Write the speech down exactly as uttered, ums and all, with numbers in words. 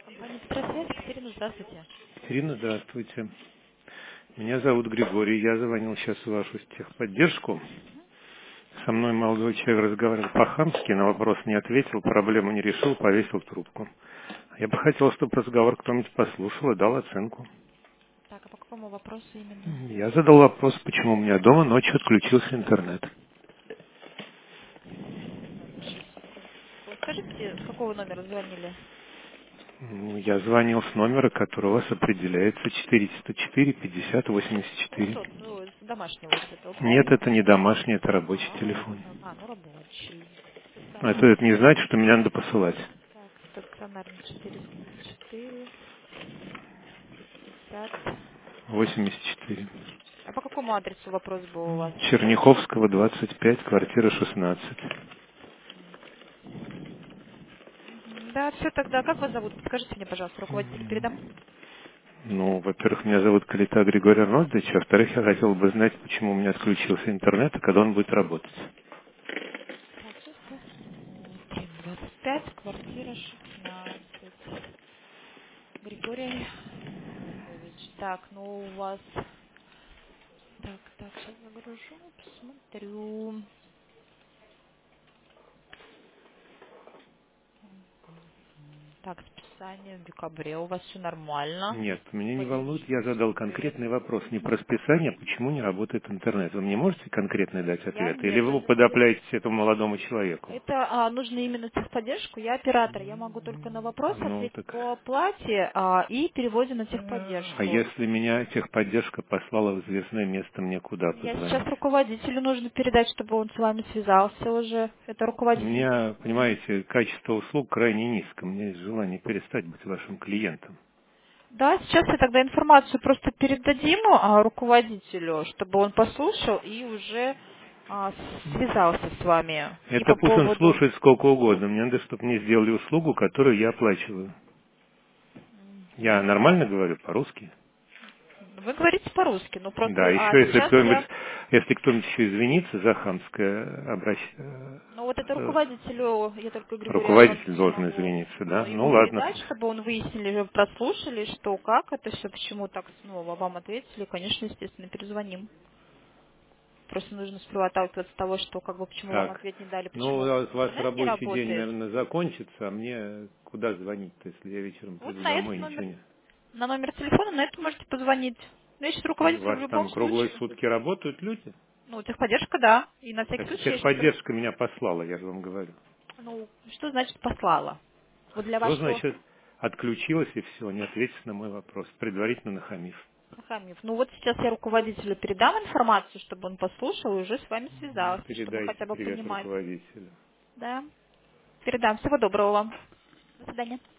Компания «Петросвязь». Катерина, здравствуйте. Ирина, здравствуйте. Меня зовут Григорий. Я звонил сейчас в вашу техподдержку. Со мной молодой человек разговаривал по-хамски, на вопрос не ответил, проблему не решил, повесил трубку. Я бы хотел, чтобы разговор кто-нибудь послушал и дал оценку. Так, а по какому вопросу именно? Я задал вопрос, почему у меня дома ночью отключился интернет. Так, сейчас, секундочку. Скажите, с какого номера звонили? М, Я звонил с номера, который у вас определяется четыреста четыре пятьдесят восемьдесят Ну, четыре. тот, ну, с домашнего вот этого, Нет, правильно? это не домашний, это рабочий А, телефон. так, а, ну рабочий. Это, Стационарный. это не значит, что меня надо посылать. Так, стационарный четыреста четыре пятьдесят. восемьдесят четыре. А по какому адресу вопрос был у вас? Черняховского, двадцать пять, квартира шестнадцать. Мгм. Да, все тогда. Как вас зовут? Скажите мне, пожалуйста, руководителю передам? Ну, во-первых, меня зовут Калита Григорий Арнольдович, а во-вторых, я хотел бы знать, почему у меня отключился интернет и когда он будет работать. Так, сейчас посмотрим. двадцать пять, квартира шестнадцать. Григорий Арнольдович. Так, ну у вас... Так, так, сейчас загружу, посмотрю. Так, списание в декабре. У вас все нормально. Нет, меня не волнует, я задал Платежи. конкретный вопрос не про списание, а почему не работает интернет. Вы мне можете конкретно дать Я ответ? Или нет, вы его это зависит. подопляете этому молодому человеку? Это а, нужно именно техподдержку. Я оператор. Я могу только на вопрос Ну, ответить так... по оплате а, и переводе на А техподдержку. если меня техподдержка послала в известное место, мне куда Я сейчас позвонить? руководителю нужно передать, чтобы он с вами связался уже. Это У руководитель. меня, понимаете, качество услуг крайне низко. У меня есть желание перестать быть вашим клиентом. Да, сейчас я тогда информацию просто передадим а, руководителю, чтобы он послушал и уже а, связался с вами. И Это по пусть он поводу... слушает сколько угодно. Мне надо, чтобы мне сделали услугу, которую я оплачиваю. Я Мгм. нормально говорю по-русски? Вы говорите по-русски, ну Да, просто... А еще если сейчас кто-нибудь, я... если кто-нибудь еще извинится за хамское обращение, Ну вот это руководителю, я только Григорию руководитель Арнольдовичу должен могу извиниться, ну, да? Ну ему ладно. передать, чтобы он выяснили, прослушали, что, как это все, почему так снова вам ответили. Конечно, естественно, перезвоним. Просто нужно сперва отталкиваться от того, что как бы почему вам Так. ответ не дали, Ну, почему вот ваш интернет не рабочий день, работает. наверное, закончится, а мне куда звонить-то, если я вечером Вот приду на домой этот и ничего номер, не... на номер телефона, на это можете позвонить. Ну, я сейчас У руководитель в вас любом там круглые случае. сутки работают люди? Ну, техподдержка, да. И на всякий Так случай я сейчас... техподдержка меня послала, я же вам говорю. Ну, что значит послала? Вот для Что вашего значит отключилась и все, не ответив на мой вопрос, предварительно нахамив? Хамив. Ну вот сейчас я руководителю передам информацию, чтобы он послушал и уже с вами Ну, связался, чтобы передайте хотя бы привет понимать. руководителю. Да. Передам. Всего доброго вам. До свидания.